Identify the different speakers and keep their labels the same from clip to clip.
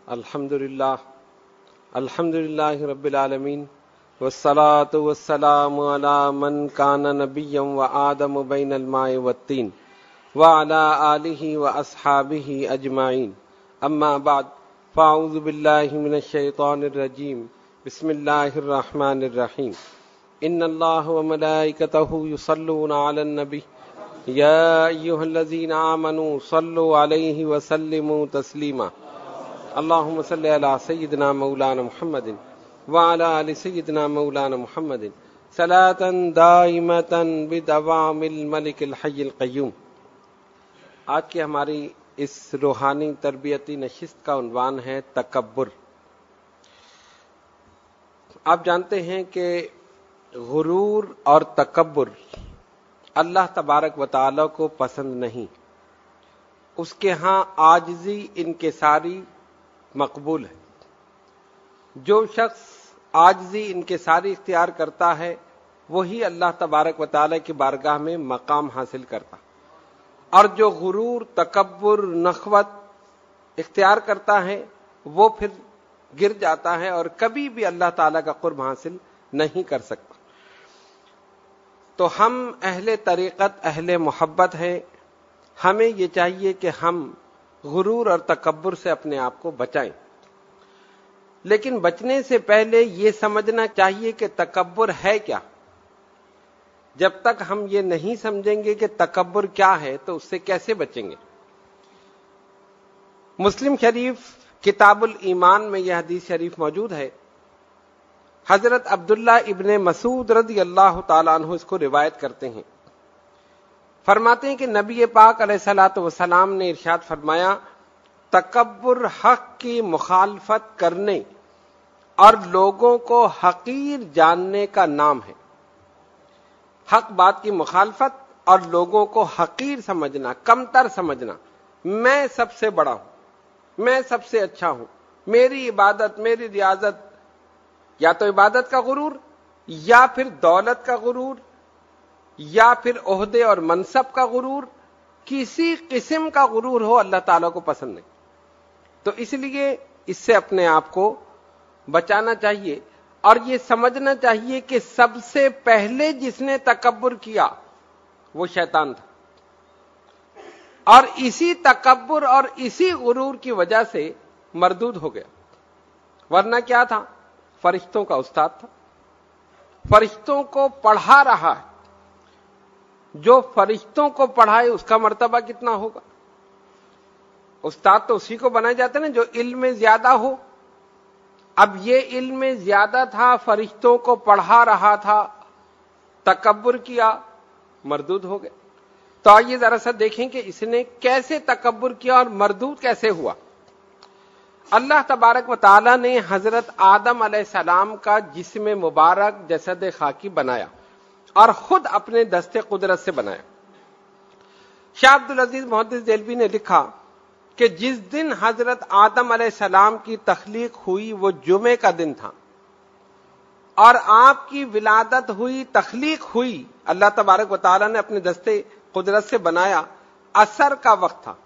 Speaker 1: الحمدللہ رب العالمین والصلاة والسلام علی من کان نبیا وآدم بین الماء والطین وعلی آلہ واصحابہ اجمعین اما بعد فاعوذ باللہ من الشیطان الرجیم بسم اللہ الرحمن الرحیم ان اللہ وملائکتہ یصلون علی النبی یا ایھا الذین آمنوا صلوا علیہ وسلموا تسلیما اللہم صلی علی سیدنا مولانا محمد وعلی آل سیدنا مولانا محمد صلاۃ دائمۃ بدوام الملک الحی القیوم۔ آج کی ہماری اس روحانی تربیتی نشست کا عنوان ہے تکبر۔ آپ جانتے ہیں کہ غرور اور تکبر اللہ تبارک و تعالی کو پسند نہیں، اس کے ہاں عاجزی انکساری مقبول ہے۔ جو شخص عاجزی انکساری اختیار کرتا ہے وہی اللہ تبارک و تعالی کی بارگاہ میں مقام حاصل کرتا، اور جو غرور، تکبر، نخوت اختیار کرتا ہے وہ پھر گر جاتا ہے اور کبھی بھی اللہ تعالی کا قرب حاصل نہیں کر سکتا۔ تو ہم اہل طریقت، اہل محبت ہیں، ہمیں یہ چاہیے کہ ہم غرور اور تکبر سے اپنے آپ کو بچائیں، لیکن بچنے سے پہلے یہ سمجھنا چاہیے کہ تکبر ہے کیا۔ جب تک ہم یہ نہیں سمجھیں گے کہ تکبر کیا ہے تو اس سے کیسے بچیں گے۔ مسلم شریف کتاب الایمان میں یہ حدیث شریف موجود ہے، حضرت عبداللہ ابن مسعود رضی اللہ تعالیٰ عنہ اس کو روایت کرتے ہیں۔ فرماتے ہیں کہ نبی پاک علیہ الصلوۃ والسلام نے ارشاد فرمایا، تکبر حق کی مخالفت کرنے اور لوگوں کو حقیر جاننے کا نام ہے۔ حق بات کی مخالفت اور لوگوں کو حقیر سمجھنا، کمتر سمجھنا، میں سب سے بڑا ہوں، میں سب سے اچھا ہوں، میری عبادت، میری ریاضت، یا تو عبادت کا غرور، یا پھر دولت کا غرور، یا پھر عہدے اور منصب کا غرور، کسی قسم کا غرور ہو اللہ تعالیٰ کو پسند نہیں۔ تو اس لیے اس سے اپنے آپ کو بچانا چاہیے، اور یہ سمجھنا چاہیے کہ سب سے پہلے جس نے تکبر کیا وہ شیطان تھا، اور اسی تکبر اور اسی غرور کی وجہ سے مردود ہو گیا۔ ورنہ کیا تھا؟ فرشتوں کا استاد تھا، فرشتوں کو پڑھا رہا ہے۔ جو فرشتوں کو پڑھائے اس کا مرتبہ کتنا ہوگا؟ استاد تو اسی کو بنائے جاتے نا جو علم میں زیادہ ہو۔ اب یہ علم میں زیادہ تھا، فرشتوں کو پڑھا رہا تھا، تکبر کیا، مردود ہو گئے۔ تو آئیے ذرا سا دیکھیں کہ اس نے کیسے تکبر کیا اور مردود کیسے ہوا۔ اللہ تبارک و تعالی نے حضرت آدم علیہ السلام کا جسم مبارک، جسد خاکی بنایا اور خود اپنے دست قدرت سے بنایا۔ شاہ عبدالعزیز محدث دہلوی نے لکھا کہ جس دن حضرت آدم علیہ السلام کی تخلیق ہوئی وہ جمعے کا دن تھا، اور آپ کی ولادت ہوئی، تخلیق ہوئی، اللہ تبارک و تعالی نے اپنے دست قدرت سے بنایا، عصر کا وقت تھا،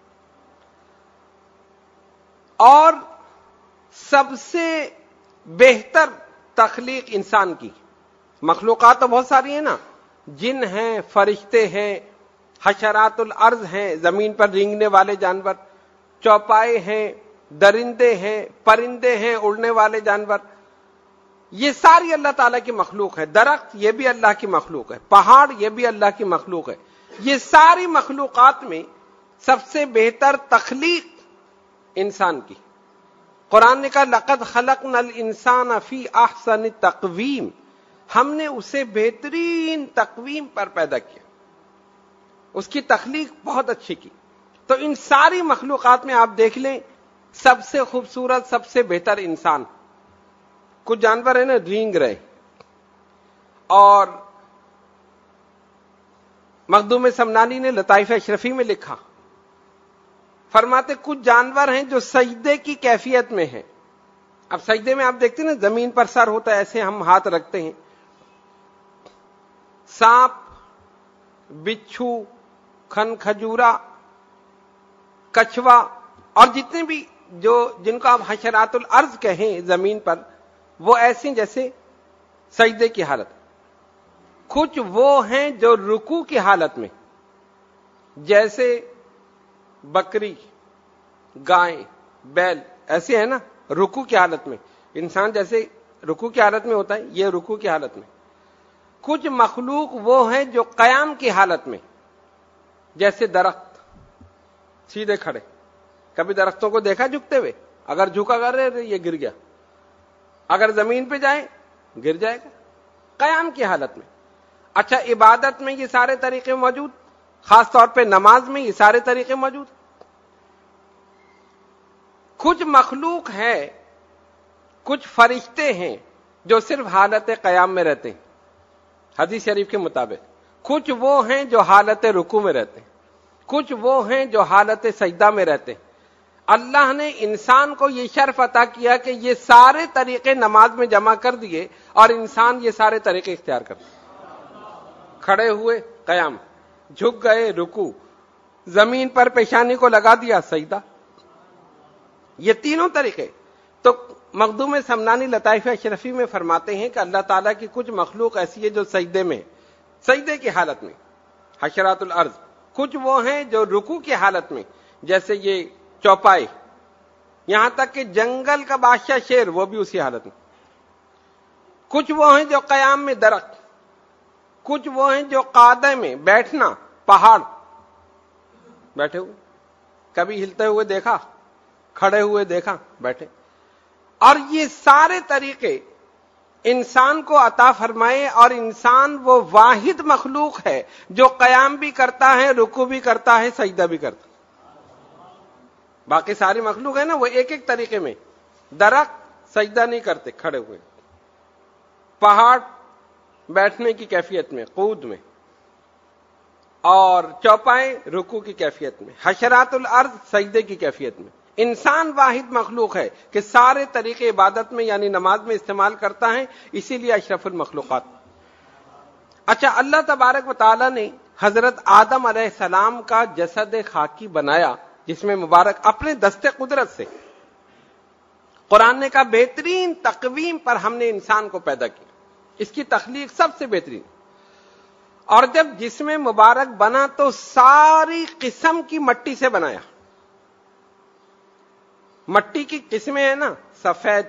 Speaker 1: اور سب سے بہتر تخلیق انسان کی۔ مخلوقات تو بہت ساری ہیں نا، جن ہیں، فرشتے ہیں، حشرات الارض ہیں، زمین پر رینگنے والے جانور، چوپائے ہیں، درندے ہیں، پرندے ہیں، اڑنے والے جانور، یہ ساری اللہ تعالیٰ کی مخلوق ہے۔ درخت یہ بھی اللہ کی مخلوق ہے، پہاڑ یہ بھی اللہ کی مخلوق ہے۔ یہ ساری مخلوقات میں سب سے بہتر تخلیق انسان کی۔ قرآن نے کہا لقد خلقنا الانسان فی احسن تقویم، ہم نے اسے بہترین تقویم پر پیدا کیا، اس کی تخلیق بہت اچھی کی۔ تو ان ساری مخلوقات میں آپ دیکھ لیں، سب سے خوبصورت، سب سے بہتر انسان۔ کچھ جانور ہیں نا رینگ رہے، اور مخدوم سمنانی نے لطائف اشرفی میں لکھا، فرماتے کچھ جانور ہیں جو سجدے کی کیفیت میں ہیں۔ اب سجدے میں آپ دیکھتے ہیں نا زمین پر سر ہوتا ہے، ایسے ہم ہاتھ رکھتے ہیں۔ سانپ، بچھو، کھن کھجورا، کچھوا اور جتنے بھی جن کو آپ حشرات الارض کہیں زمین پر، وہ ایسی جیسے سجدے کی حالت، کچھ وہ ہیں جو رکوع کی حالت میں، جیسے بکری، گائے، بیل، ایسے ہیں نا رکوع کی حالت میں، انسان جیسے رکوع کی حالت میں ہوتا ہے، یہ رکوع کی حالت میں۔ کچھ مخلوق وہ ہیں جو قیام کی حالت میں، جیسے درخت سیدھے کھڑے، کبھی درختوں کو دیکھا جھکتے ہوئے؟ اگر جھکا کر رہے یہ گر گیا، اگر زمین پہ جائے گر جائے گا، قیام کی حالت میں۔ اچھا، عبادت میں یہ سارے طریقے موجود، خاص طور پہ نماز میں یہ سارے طریقے موجود۔ کچھ مخلوق ہے، کچھ فرشتے ہیں جو صرف حالت قیام میں رہتے ہیں حدیث شریف کے مطابق، کچھ وہ ہیں جو حالت رکوع میں رہتے ہیں، کچھ وہ ہیں جو حالت سجدہ میں رہتے ہیں۔ اللہ نے انسان کو یہ شرف عطا کیا کہ یہ سارے طریقے نماز میں جمع کر دیے، اور انسان یہ سارے طریقے اختیار کرتا، کھڑے ہوئے قیام، جھک گئے رکوع، زمین پر پیشانی کو لگا دیا سجدہ، یہ تینوں طریقے۔ تو مخدوم سمنانی لطائف اشرفی میں فرماتے ہیں کہ اللہ تعالیٰ کی کچھ مخلوق ایسی ہے جو سجدے میں، سجدے کی حالت میں، حشرات الارض، کچھ وہ ہیں جو رکوع کی حالت میں، جیسے یہ چوپائے، یہاں تک کہ جنگل کا بادشاہ شیر وہ بھی اسی حالت میں، کچھ وہ ہیں جو قیام میں درخت، کچھ وہ ہیں جو قعدے میں بیٹھنا، پہاڑ بیٹھے ہوئے، کبھی ہلتے ہوئے دیکھا، کھڑے ہوئے دیکھا، بیٹھے۔ اور یہ سارے طریقے انسان کو عطا فرمائے، اور انسان وہ واحد مخلوق ہے جو قیام بھی کرتا ہے، رکوع بھی کرتا ہے، سجدہ بھی کرتا ہے۔ باقی ساری مخلوق ہے نا وہ ایک ایک طریقے میں، درخت سجدہ نہیں کرتے کھڑے ہوئے، پہاڑ بیٹھنے کی کیفیت میں، قعود میں، اور چوپائے رکوع کی کیفیت میں، حشرات الارض سجدے کی کیفیت میں۔ انسان واحد مخلوق ہے کہ سارے طریقے عبادت میں یعنی نماز میں استعمال کرتا ہے، اسی لیے اشرف المخلوقات۔ اچھا، اللہ تبارک و تعالی نے حضرت آدم علیہ السلام کا جسد خاکی بنایا، جس میں مبارک اپنے دست قدرت سے، قرآن نے کہا بہترین تقویم پر ہم نے انسان کو پیدا کیا، اس کی تخلیق سب سے بہترین۔ اور جب جسم مبارک بنا تو ساری قسم کی مٹی سے بنایا۔ مٹی کی قسمیں ہیں نا، سفید،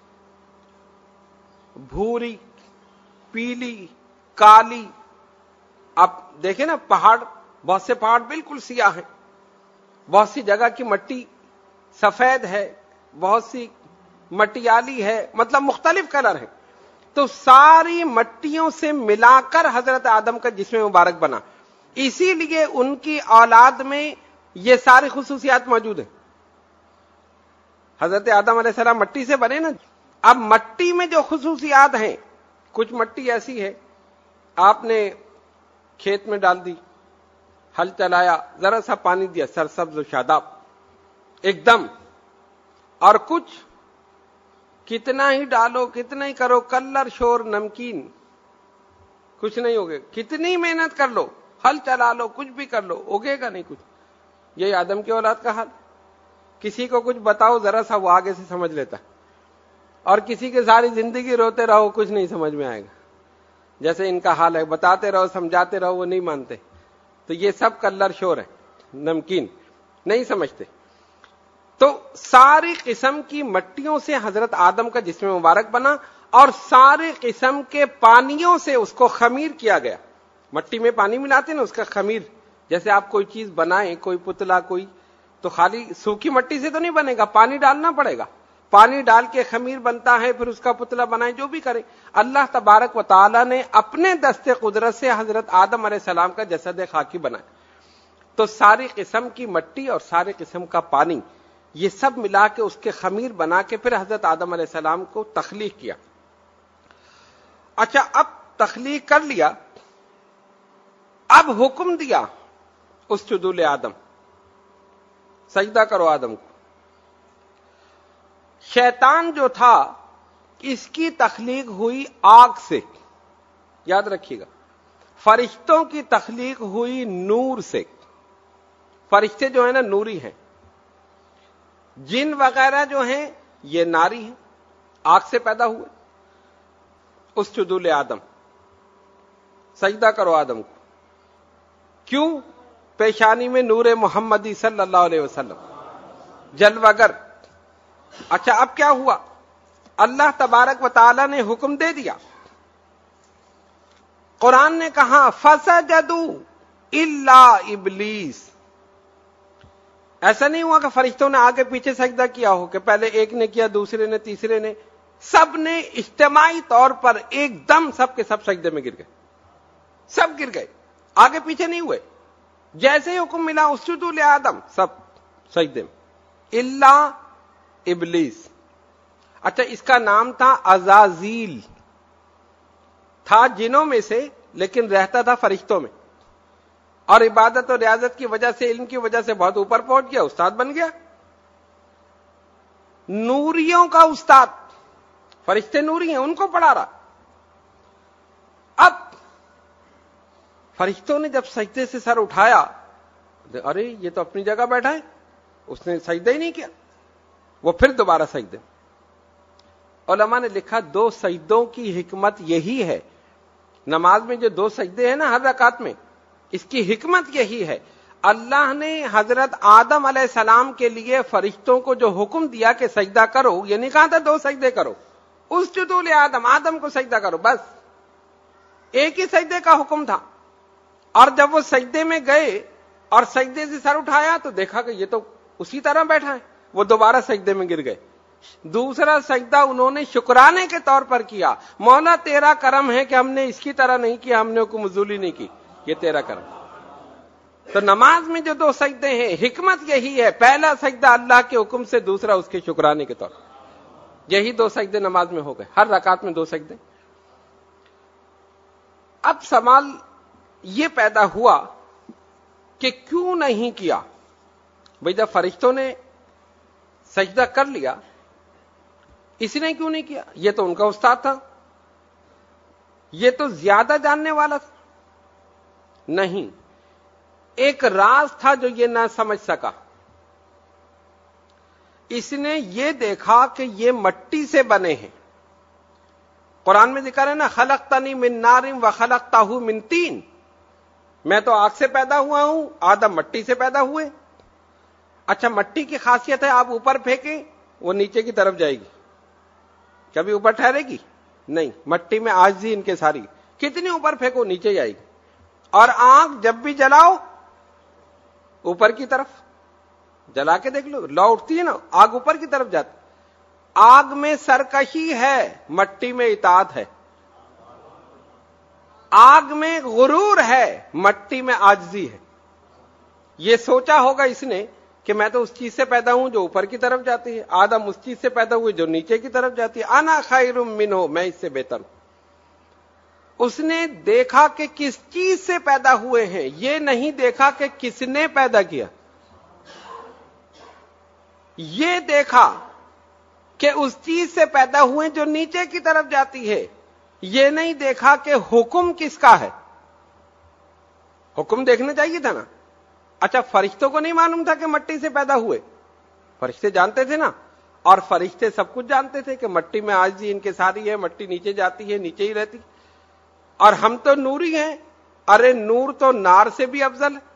Speaker 1: بھوری، پیلی، کالی۔ آپ دیکھیں نا پہاڑ، بہت سے پہاڑ بالکل سیاہ ہیں، بہت سی جگہ کی مٹی سفید ہے، بہت سی مٹیالی ہے، مطلب مختلف کلر ہیں۔ تو ساری مٹیوں سے ملا کر حضرت آدم کا جسم مبارک بنا، اسی لیے ان کی اولاد میں یہ ساری خصوصیات موجود ہیں۔ حضرت آدم علیہ السلام مٹی سے بنے نا، اب مٹی میں جو خصوصیات ہیں، کچھ مٹی ایسی ہے آپ نے کھیت میں ڈال دی، ہل چلایا، ذرا سا پانی دیا، سرسبز و شاداب ایک دم، اور کچھ کتنا ہی ڈالو، کتنا ہی کرو، کلر شور نمکین، کچھ نہیں ہوگے، کتنی محنت کر لو، ہل چلا لو، کچھ بھی کر لو، اگے گا نہیں کچھ۔ یہی آدم کی اولاد کا حال، کسی کو کچھ بتاؤ ذرا سا وہ آگے سے سمجھ لیتا، اور کسی کے ساری زندگی روتے رہو کچھ نہیں سمجھ میں آئے گا، جیسے ان کا حال ہے، بتاتے رہو سمجھاتے رہو وہ نہیں مانتے، تو یہ سب کلر شور ہے، نمکین، نہیں سمجھتے۔ تو ساری قسم کی مٹیوں سے حضرت آدم کا جسم مبارک بنا، اور سارے قسم کے پانیوں سے اس کو خمیر کیا گیا۔ مٹی میں پانی ملاتے نا، اس کا خمیر، جیسے آپ کوئی چیز بنائیں، کوئی پتلا، کوئی، تو خالی سوکھی مٹی سے تو نہیں بنے گا، پانی ڈالنا پڑے گا، پانی ڈال کے خمیر بنتا ہے، پھر اس کا پتلا بنائیں، جو بھی کریں۔ اللہ تبارک و تعالی نے اپنے دست قدرت سے حضرت آدم علیہ السلام کا جسد خاکی بنایا۔ تو ساری قسم کی مٹی اور سارے قسم کا پانی، یہ سب ملا کے اس کے خمیر بنا کے پھر حضرت آدم علیہ السلام کو تخلیق کیا۔ اچھا، اب تخلیق کر لیا، اب حکم دیا اسجدوا لآدم، سجدہ کرو آدم کو۔ شیطان جو تھا اس کی تخلیق ہوئی آگ سے، یاد رکھیے گا، فرشتوں کی تخلیق ہوئی نور سے۔ فرشتے جو ہیں نا نوری ہیں، جن وغیرہ جو ہیں یہ ناری ہیں، آگ سے پیدا ہوئے. اسجدوا لآدم، سجدہ کرو آدم کو. کیوں؟ پیشانی میں نور محمدی صلی اللہ علیہ وسلم جلوگر. اچھا اب کیا ہوا؟ اللہ تبارک و تعالی نے حکم دے دیا. قرآن نے کہا فسجدوا الا ابلیس. ایسا نہیں ہوا کہ فرشتوں نے آگے پیچھے سجدہ کیا ہو کہ پہلے ایک نے کیا، دوسرے نے، تیسرے نے. سب نے اجتماعی طور پر ایک دم سب کے سب سجدے میں گر گئے. سب گر گئے، آگے پیچھے نہیں ہوئے. جیسے ہی حکم ملا اسجدوا لآدم، سب سجدے میں الا ابلیس. اچھا اس کا نام تھا عزازیل، تھا جنوں میں سے لیکن رہتا تھا فرشتوں میں، اور عبادت اور ریاضت کی وجہ سے، علم کی وجہ سے بہت اوپر پہنچ گیا، استاد بن گیا، نوریوں کا استاد. فرشتے نوری ہیں، ان کو پڑھا رہا. اب فرشتوں نے جب سجدے سے سر اٹھایا، ارے یہ تو اپنی جگہ بیٹھا ہے، اس نے سجدہ ہی نہیں کیا. وہ پھر دوبارہ سجدے. علماء نے لکھا 2 سجدوں کی حکمت یہی ہے. نماز میں جو 2 سجدے ہیں نا ہر رکعت میں، اس کی حکمت یہی ہے. اللہ نے حضرت آدم علیہ السلام کے لیے فرشتوں کو جو حکم دیا کہ سجدہ کرو، یہ نہیں کہا تھا 2 سجدے کرو. اسجدوا لآدم، آدم کو سجدہ کرو، بس ایک ہی سجدے کا حکم تھا. اور جب وہ سجدے میں گئے اور سجدے سے سر اٹھایا تو دیکھا کہ یہ تو اسی طرح بیٹھا ہے. وہ دوبارہ سجدے میں گر گئے. دوسرا سجدہ انہوں نے شکرانے کے طور پر کیا. مولا تیرا کرم ہے کہ ہم نے اس کی طرح نہیں کیا، ہم نے حکم نزولی نہیں کی، یہ تیرا کرم. تو نماز میں جو 2 سجدے ہیں حکمت یہی ہے. پہلا سجدہ اللہ کے حکم سے، دوسرا اس کے شکرانے کے طور پر. یہی 2 سجدے نماز میں ہو گئے، ہر رکعت میں 2 سجدے. اب سوال یہ پیدا ہوا کہ کیوں نہیں کیا؟ بھئی جب فرشتوں نے سجدہ کر لیا، اس نے کیوں نہیں کیا؟ یہ تو ان کا استاد تھا، یہ تو زیادہ جاننے والا تھا. نہیں، ایک راز تھا جو یہ نہ سمجھ سکا. اس نے یہ دیکھا کہ یہ مٹی سے بنے ہیں. قرآن میں ذکر ہے نا، خلقتنی من نار وخلقتہ من طین. میں تو آگ سے پیدا ہوا ہوں، آدم مٹی سے پیدا ہوئے. اچھا مٹی کی خاصیت ہے آپ اوپر پھینکیں وہ نیچے کی طرف جائے گی، کبھی اوپر ٹھہرے گی نہیں. مٹی میں عاجزی ان کے ساری، کتنی اوپر پھینکو نیچے جائے گی. اور آگ جب بھی جلاؤ اوپر کی طرف جلا کے دیکھ لو اٹھتی ہے نا، آگ اوپر کی طرف جاتی. آگ میں سرکشی ہے، مٹی میں اطاعت ہے. آگ میں غرور ہے، مٹی میں عاجزی ہے. یہ سوچا ہوگا اس نے کہ میں تو اس چیز سے پیدا ہوں جو اوپر کی طرف جاتی ہے، آدم اس چیز سے پیدا ہوئے جو نیچے کی طرف جاتی ہے. انا خیر منہ، میں اس سے بہتر ہوں. اس نے دیکھا کہ کس چیز سے پیدا ہوئے ہیں، یہ نہیں دیکھا کہ کس نے پیدا کیا. یہ دیکھا کہ اس چیز سے پیدا ہوئے جو نیچے کی طرف جاتی ہے. یہ نہیں دیکھا کہ حکم کس کا ہے. حکم دیکھنا چاہیے تھا نا. اچھا فرشتوں کو نہیں معلوم تھا کہ مٹی سے پیدا ہوئے؟ فرشتے جانتے تھے نا، اور فرشتے سب کچھ جانتے تھے کہ مٹی میں عاجزی ان کے ساری ہے، مٹی نیچے جاتی ہے، نیچے ہی رہتی. اور ہم تو نوری ہیں، ارے نور تو نار سے بھی افضل ہے.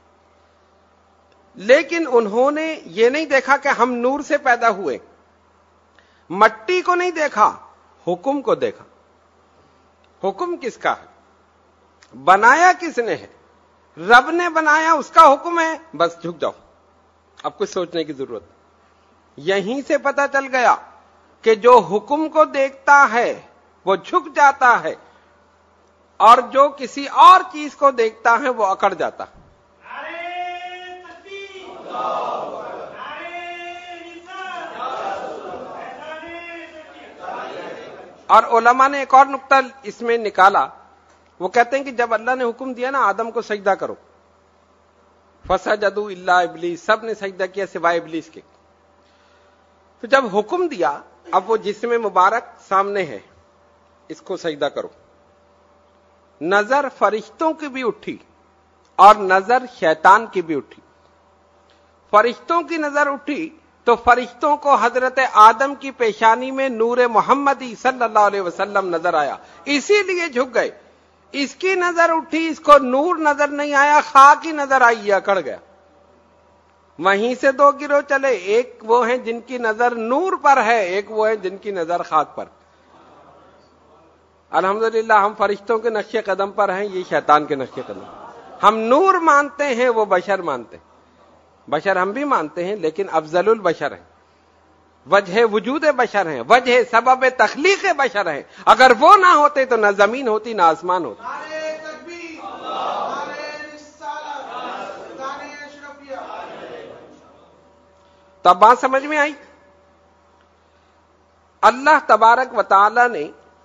Speaker 1: لیکن انہوں نے یہ نہیں دیکھا کہ ہم نور سے پیدا ہوئے. مٹی کو نہیں دیکھا، حکم کو دیکھا. حکم کس کا ہے؟ بنایا کس نے ہے؟ رب نے بنایا، اس کا حکم ہے، بس جھک جاؤ. اب کچھ سوچنے کی ضرورت. یہیں سے پتہ چل گیا کہ جو حکم کو دیکھتا ہے وہ جھک جاتا ہے، اور جو کسی اور چیز کو دیکھتا ہے وہ اکڑ جاتا. اور علماء نے ایک اور نقطہ اس میں نکالا. وہ کہتے ہیں کہ جب اللہ نے حکم دیا نا آدم کو سجدہ کرو، فسجدوا الا ابلیس، سب نے سجدہ کیا سوائے ابلیس کے. تو جب حکم دیا، اب وہ جسم مبارک سامنے ہے، اس کو سجدہ کرو. نظر فرشتوں کی بھی اٹھی اور نظر شیطان کی بھی اٹھی. فرشتوں کی نظر اٹھی تو فرشتوں کو حضرت آدم کی پیشانی میں نور محمدی صلی اللہ علیہ وسلم نظر آیا، اسی لیے جھک گئے. اس کی نظر اٹھی، اس کو نور نظر نہیں آیا، خاک ہی نظر آئی، اکڑ گیا. وہیں سے دو گروہ چلے، ایک وہ ہیں جن کی نظر نور پر ہے، ایک وہ ہیں جن کی نظر خاک پر. الحمدللہ ہم فرشتوں کے نقش قدم پر ہیں، یہ شیطان کے نقش قدم. ہم نور مانتے ہیں، وہ بشر مانتے ہیں. بشر ہم بھی مانتے ہیں لیکن افضل البشر ہیں، وجہ وجود بشر ہیں، وجہ سبب تخلیق بشر ہیں. اگر وہ نہ ہوتے تو نہ زمین ہوتی نہ آسمان ہوتا. تو اب بات سمجھ میں آئی. اللہ تبارک و تعالی نے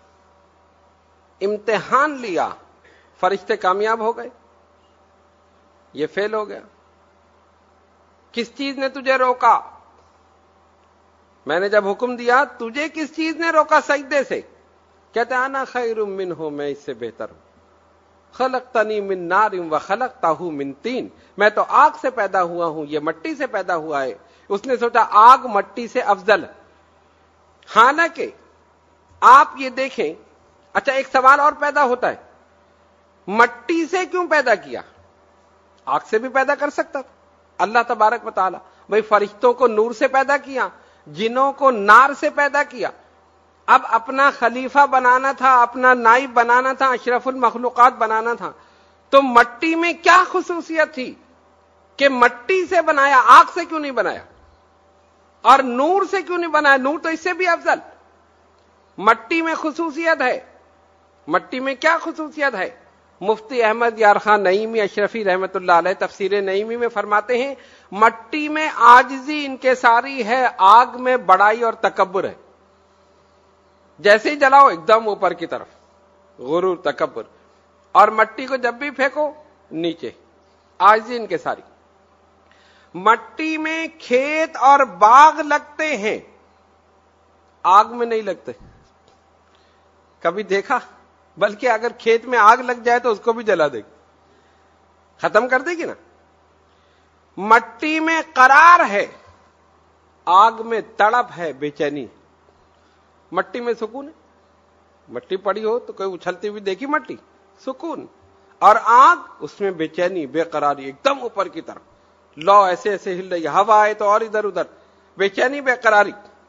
Speaker 1: امتحان لیا، فرشتے کامیاب ہو گئے، یہ فیل ہو گیا. کس چیز نے تجھے روکا؟ میں نے جب حکم دیا تجھے کس چیز نے روکا سجدے سے؟ کہتے انا خیر منہ، میں اس سے بہتر ہوں. خلقتنی من نار وخلقتہ من طین، میں تو آگ سے پیدا ہوا ہوں، یہ مٹی سے پیدا ہوا ہے. اس نے سوچا آگ مٹی سے افضل ہے. حالانکہ آپ یہ دیکھیں، اچھا ایک سوال اور پیدا ہوتا ہے، مٹی سے کیوں پیدا کیا؟ آگ سے بھی پیدا کر سکتا تھا اللہ تبارک و تعالی. بھئی فرشتوں کو نور سے پیدا کیا، جنوں کو نار سے پیدا کیا. اب اپنا خلیفہ بنانا تھا، اپنا نائب بنانا تھا، اشرف المخلوقات بنانا تھا، تو مٹی میں کیا خصوصیت تھی کہ مٹی سے بنایا، آگ سے کیوں نہیں بنایا؟ اور نور سے کیوں نہیں بنایا؟ نور تو اس سے بھی افضل. مٹی میں خصوصیت ہے. مٹی میں کیا خصوصیت ہے؟ مفتی احمد یار خان نعیمی اشرفی رحمت اللہ علیہ تفسیر نعیمی میں فرماتے ہیں مٹی میں عاجزی انکساری ہے، آگ میں بڑائی اور تکبر ہے. جیسے ہی جلاؤ ایک دم اوپر کی طرف، غرور تکبر. اور مٹی کو جب بھی پھینکو نیچے، عاجزی انکساری. مٹی میں کھیت اور باغ لگتے ہیں، آگ میں نہیں لگتے. کبھی دیکھا؟ بلکہ اگر کھیت میں آگ لگ جائے تو اس کو بھی جلا دے گی، ختم کر دے گی نا. مٹی میں قرار ہے، آگ میں تڑپ ہے، بے چینی. مٹی میں سکون ہے، مٹی پڑی ہو تو کوئی اچھلتی ہوئی دیکھی مٹی، سکون. اور آگ اس میں بے چینی، بے قراری، ایک دم اوپر کی طرف، لو ایسے ایسے ہل رہی، ہوا آئے تو اور ادھر ادھر، بے چینی بے قراری.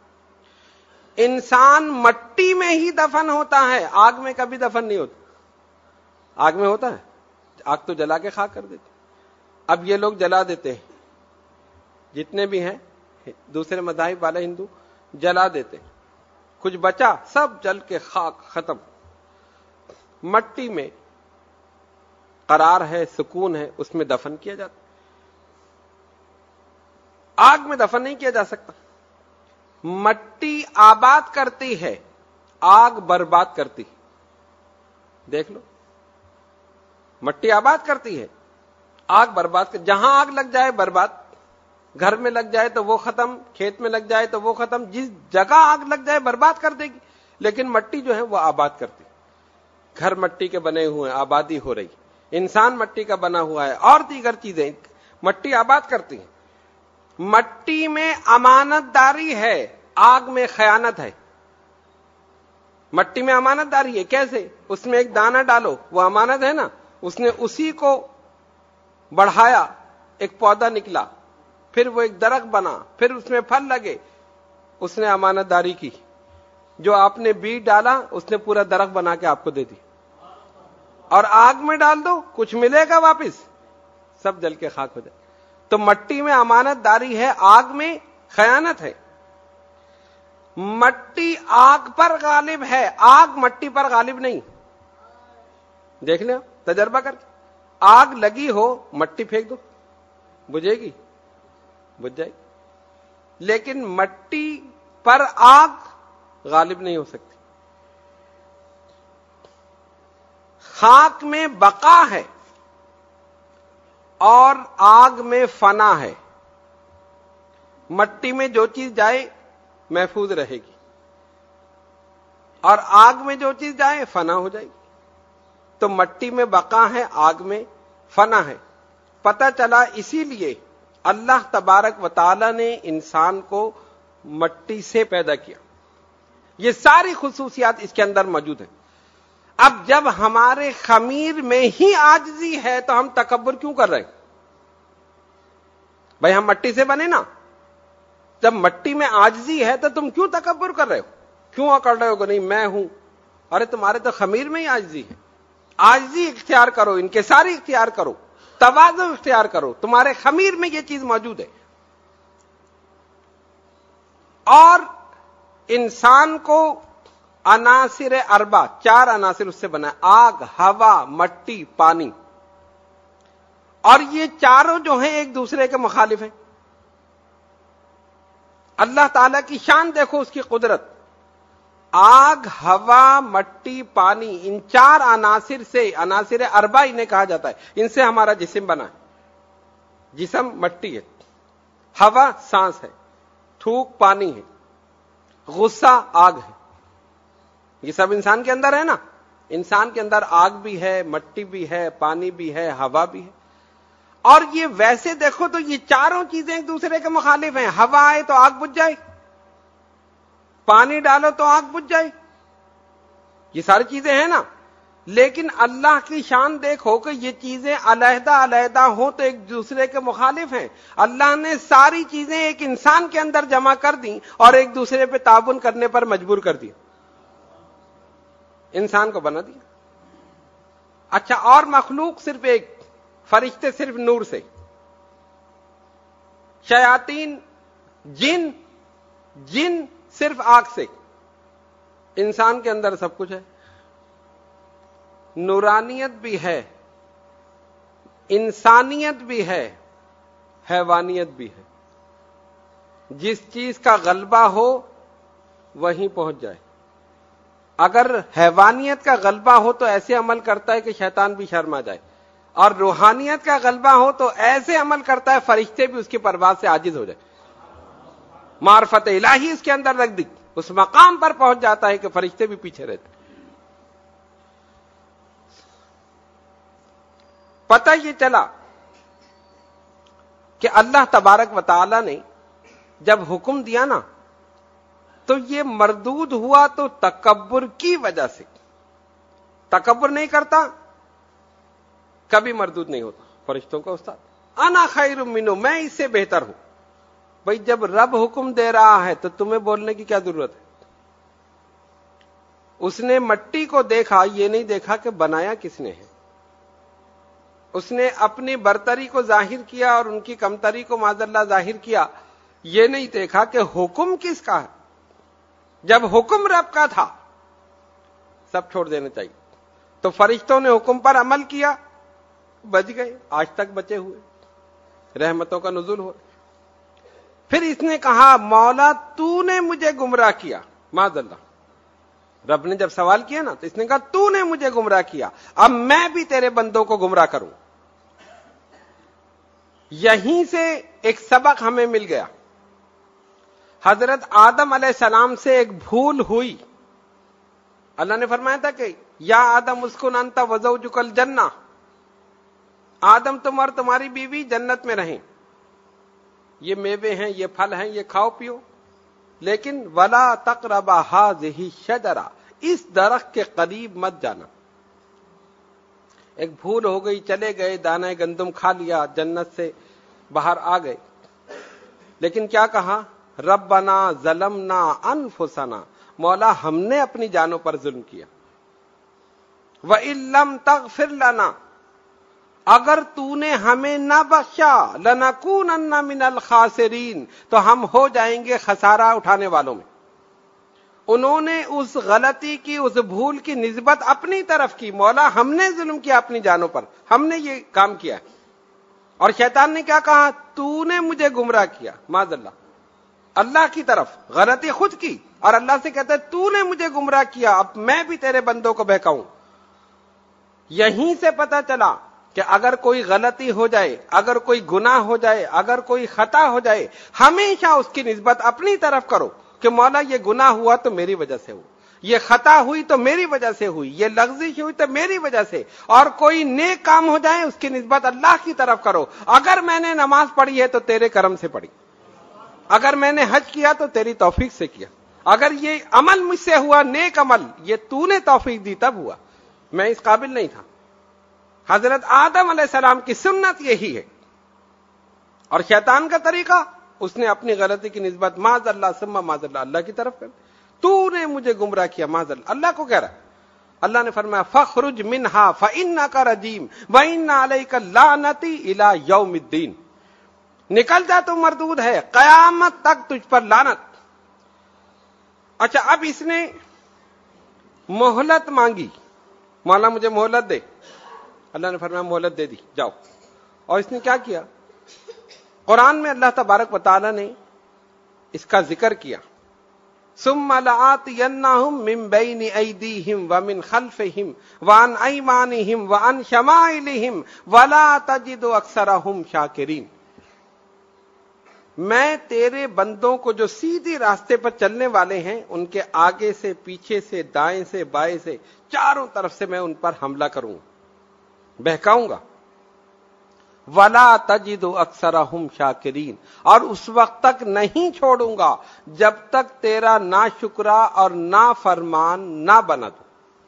Speaker 1: انسان مٹی میں ہی دفن ہوتا ہے، آگ میں کبھی دفن نہیں ہوتا. آگ میں ہوتا ہے، آگ تو جلا کے خاک کر دیتے. اب یہ لوگ جلا دیتے ہیں، جتنے بھی ہیں دوسرے مذاہب والے ہندو جلا دیتے، کچھ بچا سب جل کے خاک ختم. مٹی میں قرار ہے، سکون ہے، اس میں دفن کیا جاتا. آگ میں دفن نہیں کیا جا سکتا. مٹی آباد کرتی ہے، آگ برباد کرتی. دیکھ لو، مٹی آباد کرتی ہے، آگ برباد کر. جہاں آگ لگ جائے برباد، گھر میں لگ جائے تو وہ ختم، کھیت میں لگ جائے تو وہ ختم، جس جگہ آگ لگ جائے برباد کر دے گی. لیکن مٹی جو ہے وہ آباد کرتی. گھر مٹی کے بنے ہوئے ہیں، آبادی ہو رہی. انسان مٹی کا بنا ہوا ہے، اور دیگر چیزیں مٹی آباد کرتی ہیں. مٹی میں امانت داری ہے، آگ میں خیانت ہے. مٹی میں امانت داری ہے، کیسے؟ اس میں ایک دانہ ڈالو، وہ امانت ہے نا، اس نے اسی کو بڑھایا، ایک پودا نکلا، پھر وہ ایک درخت بنا، پھر اس میں پھل لگے، اس نے امانت داری کی. جو آپ نے بیج ڈالا اس نے پورا درخت بنا کے آپ کو دے دی. اور آگ میں ڈال دو، کچھ ملے گا واپس؟ سب جل کے خاک ہو جائے. تو مٹی میں امانت داری ہے، آگ میں خیانت ہے. مٹی آگ پر غالب ہے، آگ مٹی پر غالب نہیں. دیکھ لیں تجربہ کر کے، آگ لگی ہو مٹی پھینک دو، بجھے گی؟ بجھ جائے گی. لیکن مٹی پر آگ غالب نہیں ہو سکتی. خاک میں بقا ہے اور آگ میں فنا ہے. مٹی میں جو چیز جائے محفوظ رہے گی، اور آگ میں جو چیز جائے فنا ہو جائے گی. تو مٹی میں بقا ہے، آگ میں فنا ہے. پتہ چلا اسی لیے اللہ تبارک و تعالی نے انسان کو مٹی سے پیدا کیا. یہ ساری خصوصیات اس کے اندر موجود ہیں. اب جب ہمارے خمیر میں ہی عاجزی ہے تو ہم تکبر کیوں کر رہے ہیں؟ بھائی ہم مٹی سے بنے نا، جب مٹی میں عاجزی ہے تو تم کیوں تکبر کر رہے ہو؟ کیوں اکڑ رہے ہو کہ نہیں میں ہوں؟ ارے تمہارے تو خمیر میں ہی عاجزی ہے. عاجزی اختیار کرو، انکساری اختیار کرو، تواضع اختیار کرو، تمہارے خمیر میں یہ چیز موجود ہے. اور انسان کو عناصر اربع، 4 عناصر اس سے بنا ہے: آگ، ہوا، مٹی، پانی. اور یہ چاروں جو ہیں ایک دوسرے کے مخالف ہیں. اللہ تعالی کی شان دیکھو، اس کی قدرت. آگ، ہوا، مٹی، پانی، ان 4 عناصر سے، عناصر اربع انہیں کہا جاتا ہے، ان سے ہمارا جسم بنا ہے. جسم مٹی ہے، ہوا سانس ہے، تھوک پانی ہے، غصہ آگ ہے. یہ سب انسان کے اندر ہے نا. انسان کے اندر آگ بھی ہے، مٹی بھی ہے، پانی بھی ہے، ہوا بھی ہے. اور یہ ویسے دیکھو تو یہ چاروں چیزیں ایک دوسرے کے مخالف ہیں. ہوا آئے تو آگ بجھ جائے، پانی ڈالو تو آگ بجھ جائے، یہ ساری چیزیں ہیں نا. لیکن اللہ کی شان دیکھو کہ یہ چیزیں علیحدہ علیحدہ ہوں تو ایک دوسرے کے مخالف ہیں. اللہ نے ساری چیزیں ایک انسان کے اندر جمع کر دیں اور ایک دوسرے پہ تعاون کرنے پر مجبور کر دیا. انسان کو بنا دیا. اچھا، اور مخلوق صرف ایک، فرشتے صرف نور سے، شیاطین، جن صرف آگ سے. انسان کے اندر سب کچھ ہے، نورانیت بھی ہے، انسانیت بھی ہے، حیوانیت بھی ہے. جس چیز کا غلبہ ہو وہیں پہنچ جائے. اگر حیوانیت کا غلبہ ہو تو ایسے عمل کرتا ہے کہ شیطان بھی شرما جائے، اور روحانیت کا غلبہ ہو تو ایسے عمل کرتا ہے فرشتے بھی اس کی پرواز سے عاجز ہو جائے. معرفت الہی اس کے اندر رکھ دی، اس مقام پر پہنچ جاتا ہے کہ فرشتے بھی پیچھے رہتے. پتہ یہ چلا کہ اللہ تبارک و تعالی نے جب حکم دیا نا تو یہ مردود ہوا تو تکبر کی وجہ سے. تکبر نہیں کرتا کبھی مردود نہیں ہوتا. فرشتوں کا استاد، انا خیر منہ، میں اس سے بہتر ہوں. بھائی جب رب حکم دے رہا ہے تو تمہیں بولنے کی کیا ضرورت ہے؟ اس نے مٹی کو دیکھا، یہ نہیں دیکھا کہ بنایا کس نے ہے. اس نے اپنی برتری کو ظاہر کیا اور ان کی کمتری کو معاذ اللہ ظاہر کیا. یہ نہیں دیکھا کہ حکم کس کا ہے. جب حکم رب کا تھا سب چھوڑ دینا چاہیے. تو فرشتوں نے حکم پر عمل کیا، بچ گئے، آج تک بچے ہوئے، رحمتوں کا نزول ہو. پھر اس نے کہا مولا تو نے مجھے گمراہ کیا. معاذ اللہ، رب نے جب سوال کیا نا تو اس نے کہا تو نے مجھے گمراہ کیا، اب میں بھی تیرے بندوں کو گمراہ کروں. یہیں سے ایک سبق ہمیں مل گیا. حضرت آدم علیہ السلام سے ایک بھول ہوئی. اللہ نے فرمایا تھا کہ یا آدم اسکن انت وزوجک الجنہ، آدم تم اور تمہاری بیوی جنت میں رہیں، یہ میوے ہیں، یہ پھل ہیں، یہ کھاؤ پیو، لیکن ولا تقربا ہذہ الشجرہ، اس درخت کے قریب مت جانا. ایک بھول ہو گئی، چلے گئے، دانہ گندم کھا لیا، جنت سے باہر آ گئے. لیکن کیا کہا؟ ربنا ظلمنا انفسنا، مولا ہم نے اپنی جانوں پر ظلم کیا. وَإِن لَّمْ تَغْفِرْ لَنَا، اگر تو نے ہمیں نہ بخشا، لَنَكُونَنَّ مِنَ الْخَاسِرِينَ، تو ہم ہو جائیں گے خسارہ اٹھانے والوں میں. انہوں نے اس غلطی کی، اس بھول کی نسبت اپنی طرف کی. مولا ہم نے ظلم کیا اپنی جانوں پر، ہم نے یہ کام کیا. اور شیطان نے کیا کہا؟ تو نے مجھے گمراہ کیا. معاذ اللہ، اللہ کی طرف غلطی خود کی اور اللہ سے کہتا ہے تو نے مجھے گمراہ کیا، اب میں بھی تیرے بندوں کو بہکاؤں. یہیں سے پتہ چلا کہ اگر کوئی غلطی ہو جائے، اگر کوئی گناہ ہو جائے، اگر کوئی خطا ہو جائے، ہمیشہ اس کی نسبت اپنی طرف کرو کہ مولا یہ گناہ ہوا تو میری وجہ سے ہوا، یہ خطا ہوئی تو میری وجہ سے ہوئی، یہ لغزش ہوئی تو میری وجہ سے، اور کوئی نیک کام ہو جائے اس کی نسبت اللہ کی طرف کرو۔ اگر میں نے نماز پڑھی ہے تو تیرے کرم سے پڑھی، اگر میں نے حج کیا تو تیری توفیق سے کیا، اگر یہ عمل مجھ سے ہوا نیک عمل یہ تو نے توفیق دی تب ہوا، میں اس قابل نہیں تھا۔ حضرت آدم علیہ السلام کی سنت یہی ہے، اور شیطان کا طریقہ اس نے اپنی غلطی کی نسبت معاذ اللہ ثم معاذ اللہ کی طرف کر، تو نے مجھے گمراہ کیا معاذ اللہ کو کہہ رہا ہے۔ اللہ نے فرمایا فخرج منہا فانک رجیم وان علیک لعنتی الی یوم الدین، نکل جا تو مردود ہے، قیامت تک تجھ پر لعنت۔ اچھا اب اس نے مہلت مانگی، مولا مجھے مہلت دے، اللہ نے فرمایا مہلت دے دی، جاؤ۔ اور اس نے کیا کیا؟ قرآن میں اللہ تبارک و تعالی نے اس کا ذکر کیا، ثم لآتینہم من بین ایدیہم ومن خلفہم وعن ایمانہم وعن شمائلہم ولا تجد اکثرہم شاکرین، میں تیرے بندوں کو جو سیدھی راستے پر چلنے والے ہیں ان کے آگے سے، پیچھے سے، دائیں سے، بائیں سے، چاروں طرف سے میں ان پر حملہ کروں، بہکاؤں گا۔ وَلَا تَجِدُ أَكْثَرَهُمْ شَاكِرِينَ، اور اس وقت تک نہیں چھوڑوں گا جب تک تیرا ناشکرا اور نافرمان نہ بنا دوں۔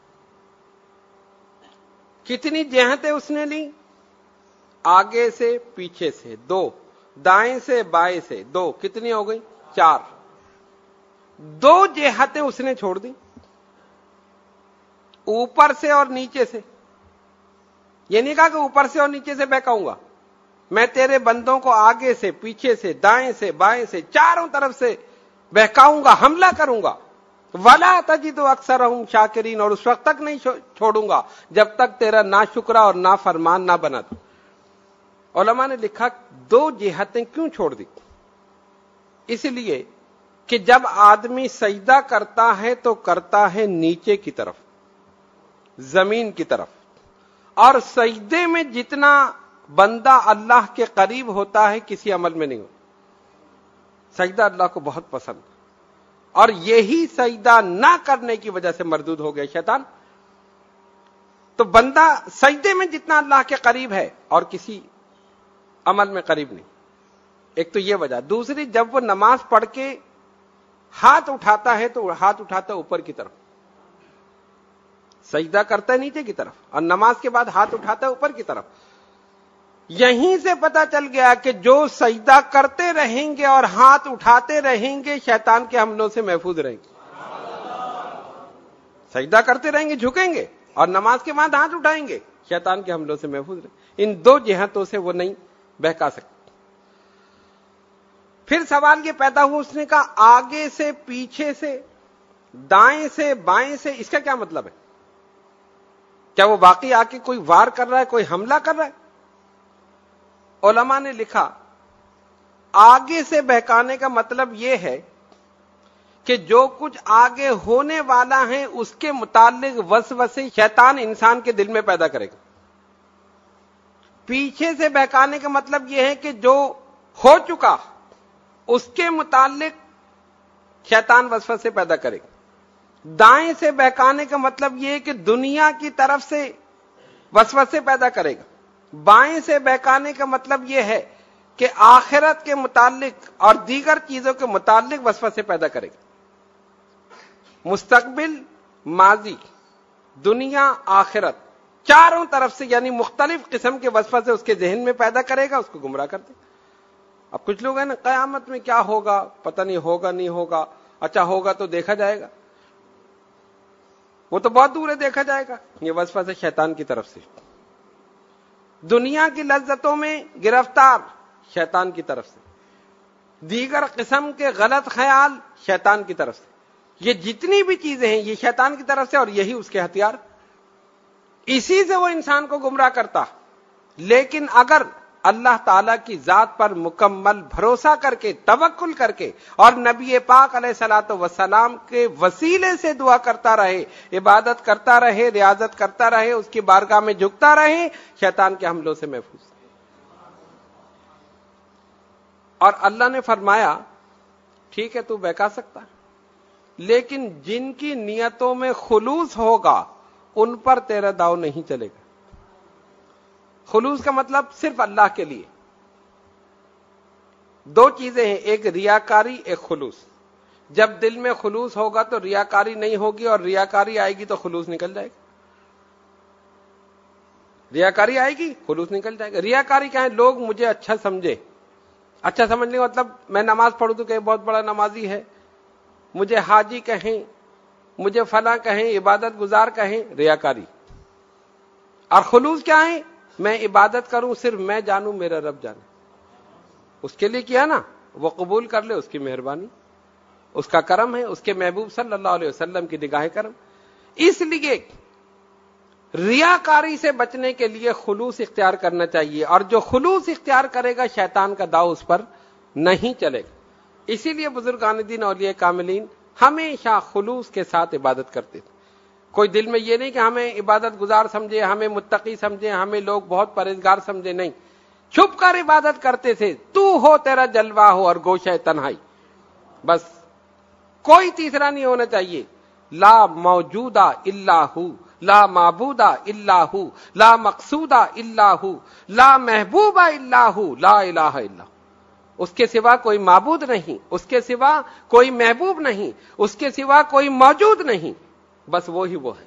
Speaker 1: کتنی جہتیں اس نے لی؟ آگے سے پیچھے سے 2، دائیں سے بائیں سے 2، کتنی ہو گئی؟ 4۔ 2 جہتیں اس نے چھوڑ دی، اوپر سے اور نیچے سے۔ یہ نہیں کہا کہ اوپر سے اور نیچے سے بہکاؤں گا، میں تیرے بندوں کو آگے سے، پیچھے سے، دائیں سے، بائیں سے، چاروں طرف سے بہکاؤں گا، حملہ کروں گا۔ وَلَا تَجِدُ أَكْثَرَهُمْ شَاكِرِينَ، اور اس وقت تک نہیں چھوڑوں گا جب تک تیرا ناشکرا اور نافرمان نہ بنا دوں۔ علماء نے لکھا 2 جہتیں کیوں چھوڑ دی؟ اس لیے کہ جب آدمی سجدہ کرتا ہے تو کرتا ہے نیچے کی طرف، زمین کی طرف، اور سجدے میں جتنا بندہ اللہ کے قریب ہوتا ہے کسی عمل میں نہیں ہوتا۔ سجدہ اللہ کو بہت پسند، اور یہی سجدہ نہ کرنے کی وجہ سے مردود ہو گیا شیطان۔ تو بندہ سجدے میں جتنا اللہ کے قریب ہے اور کسی عمل میں قریب نہیں، ایک تو یہ وجہ۔ دوسری، جب وہ نماز پڑھ کے ہاتھ اٹھاتا ہے تو ہاتھ اٹھاتا ہے اوپر کی طرف، سجدہ کرتا ہے نیچے کی طرف، اور نماز کے بعد ہاتھ اٹھاتا ہے اوپر کی طرف۔ یہیں سے پتا چل گیا کہ جو سجدہ کرتے رہیں گے اور ہاتھ اٹھاتے رہیں گے شیطان کے حملوں سے محفوظ رہیں گے۔ سجدہ کرتے رہیں گے، جھکیں گے، اور نماز کے بعد ہاتھ اٹھائیں گے، شیطان کے حملوں سے محفوظ رہیں گے۔ ان 2 جہتوں سے وہ نہیں بہکا سکتے۔ پھر سوال یہ پیدا ہوا، اس نے کہا آگے سے، پیچھے سے، دائیں سے، بائیں سے، اس کا کیا مطلب ہے؟ کیا وہ واقعی آ کے کوئی وار کر رہا ہے، کوئی حملہ کر رہا ہے؟ علماء نے لکھا آگے سے بہکانے کا مطلب یہ ہے کہ جو کچھ آگے ہونے والا ہے اس کے متعلق وسوسے شیطان انسان کے دل میں پیدا کرے گا۔ پیچھے سے بہکانے کا مطلب یہ ہے کہ جو ہو چکا اس کے متعلق شیطان وسوسے پیدا کرے گا۔ دائیں سے بہکانے کا مطلب یہ ہے کہ دنیا کی طرف سے وسوسے پیدا کرے گا۔ بائیں سے بہکانے کا مطلب یہ ہے کہ آخرت کے متعلق اور دیگر چیزوں کے متعلق وسوسے پیدا کرے گا۔ مستقبل، ماضی، دنیا، آخرت، چاروں طرف سے یعنی مختلف قسم کے وسوسے اس کے ذہن میں پیدا کرے گا، اس کو گمراہ کر دے گا۔ اب کچھ لوگ ہیں نا، قیامت میں کیا ہوگا پتہ نہیں، ہوگا نہیں ہوگا، اچھا ہوگا تو دیکھا جائے گا، وہ تو بہت دور ہے، دیکھا جائے گا۔ یہ وسوسے شیطان کی طرف سے۔ دنیا کی لذتوں میں گرفتار، شیطان کی طرف سے۔ دیگر قسم کے غلط خیال، شیطان کی طرف سے۔ یہ جتنی بھی چیزیں ہیں یہ شیطان کی طرف سے، اور یہی اس کے ہتھیار، اسی سے وہ انسان کو گمراہ کرتا۔ لیکن اگر اللہ تعالیٰ کی ذات پر مکمل بھروسہ کر کے، توکل کر کے، اور نبی پاک علیہ الصلوۃ والسلام کے وسیلے سے دعا کرتا رہے، عبادت کرتا رہے، ریاضت کرتا رہے، اس کی بارگاہ میں جھکتا رہے، شیطان کے حملوں سے محفوظ۔ اور اللہ نے فرمایا ٹھیک ہے تو بہکا سکتا ہے، لیکن جن کی نیتوں میں خلوص ہوگا ان پر تیرا داؤ نہیں چلے گا. خلوص کا مطلب صرف اللہ کے لیے. دو چیزیں ہیں، ایک ریاکاری، ایک خلوص. جب دل میں خلوص ہوگا تو ریاکاری نہیں ہوگی، اور ریاکاری آئے گی تو خلوص نکل جائے گا. ریاکاری آئے گی، خلوص نکل جائے گا. ریاکاری کیا ہے؟ لوگ مجھے اچھا سمجھے. اچھا سمجھنے کا مطلب میں نماز پڑھوں تو کہ بہت بڑا نمازی ہے، مجھے حاجی کہیں، مجھے فلاں کہیں، عبادت گزار کہیں. ریاکاری. اور خلوص کیا ہے؟ میں عبادت کروں صرف میں جانوں، میرا رب جانے. اس کے لیے کیا نا، وہ قبول کر لے، اس کی مہربانی، اس کا کرم ہے، اس کے محبوب صلی اللہ علیہ وسلم کی نگاہ کرم. اس لیے ریاکاری سے بچنے کے لیے خلوص اختیار کرنا چاہیے، اور جو خلوص اختیار کرے گا شیطان کا داؤ اس پر نہیں چلے گا. اسی لیے بزرگان دین اولیاء کاملین ہمیشہ خلوص کے ساتھ عبادت کرتے تھے. کوئی دل میں یہ نہیں کہ ہمیں عبادت گزار سمجھے، ہمیں متقی سمجھے، ہمیں لوگ بہت پرہیزگار سمجھے. نہیں، چھپ کر عبادت کرتے تھے. تو ہو، تیرا جلوہ ہو اور گوشہ تنہائی، بس کوئی تیسرا نہیں ہونا چاہیے. لا موجودہ الا ہو، لا معبودہ الا ہو، لا مقصودہ الا ہو، لا محبوبہ الا ہو، لا الہ الا ہو. اس کے سوا کوئی معبود نہیں، اس کے سوا کوئی محبوب نہیں، اس کے سوا کوئی موجود نہیں، بس وہی وہ ہے.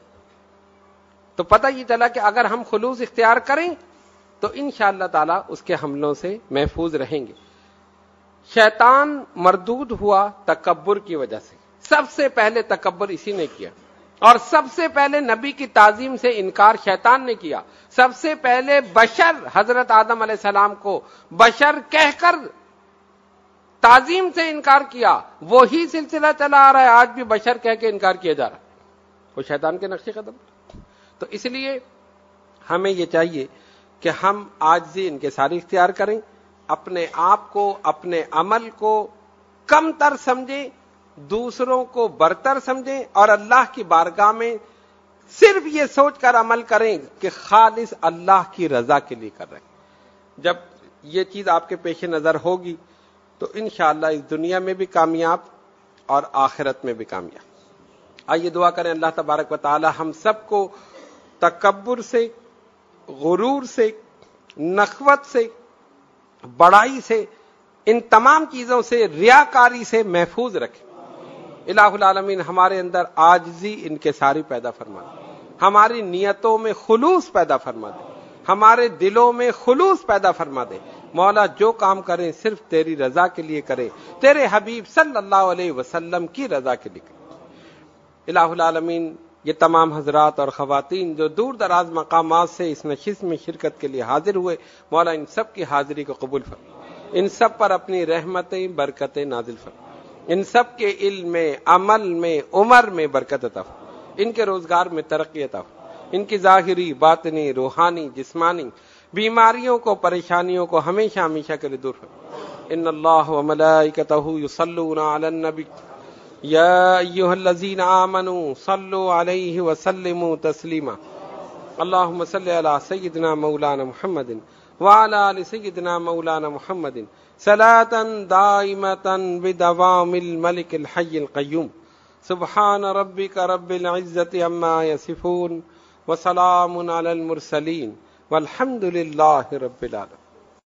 Speaker 1: تو پتہ یہ چلا کہ اگر ہم خلوص اختیار کریں تو انشاءاللہ تعالی اس کے حملوں سے محفوظ رہیں گے. شیطان مردود ہوا تکبر کی وجہ سے. سب سے پہلے تکبر اسی نے کیا، اور سب سے پہلے نبی کی تعظیم سے انکار شیطان نے کیا. سب سے پہلے بشر حضرت آدم علیہ السلام کو بشر کہہ کر تعظیم سے انکار کیا. وہی سلسلہ چلا آ رہا ہے، آج بھی بشر کہہ کے انکار کیا جا رہا ہے، وہ شیطان کے نقش قدم. تو اس لیے ہمیں یہ چاہیے کہ ہم عاجزی انکساری اختیار کریں، اپنے آپ کو، اپنے عمل کو کم تر سمجھیں، دوسروں کو برتر سمجھیں، اور اللہ کی بارگاہ میں صرف یہ سوچ کر عمل کریں کہ خالص اللہ کی رضا کے لیے کر رہے ہیں. جب یہ چیز آپ کے پیش نظر ہوگی تو انشاءاللہ اس دنیا میں بھی کامیاب اور آخرت میں بھی کامیاب. آئیے دعا کریں اللہ تبارک و تعالی ہم سب کو تکبر سے، غرور سے، نخوت سے، بڑائی سے، ان تمام چیزوں سے، ریاکاری سے محفوظ رکھے. الہ العالمین ہمارے اندر عاجزی انکساری پیدا فرما دے، ہماری نیتوں میں خلوص پیدا فرما دے، ہمارے دلوں میں خلوص پیدا فرما دے. مولا جو کام کریں صرف تیری رضا کے لیے کریں، تیرے حبیب صلی اللہ علیہ وسلم کی رضا کے لیے کریں. الہ العالمین یہ تمام حضرات اور خواتین جو دور دراز مقامات سے اس نشست میں شرکت کے لیے حاضر ہوئے، مولا ان سب کی حاضری کو قبول فرما، ان سب پر اپنی رحمتیں برکتیں نازل فرما، ان سب کے علم میں، عمل میں، عمر میں برکت عطا فرما، ان کے روزگار میں ترقی عطا فرما، ان کی ظاہری، باطنی، روحانی، جسمانی بیماریوں کو، پریشانیوں کو ہمیشہ ہمیشہ کے لیے دور فرما. ان اللہ و ملائکتہ یصلون علی النبی یا ایھا الذین آمنوا صلوا علیہ وسلموا تسلیما. اللہم صل علی سیدنا مولانا محمد وعلی آل سیدنا مولانا محمد صلاۃ دائمۃ بدوام الملک الحی القیوم. سبحان ربک رب العزۃ عما یصفون وسلام علی المرسلین والحمد للہ رب العالمین.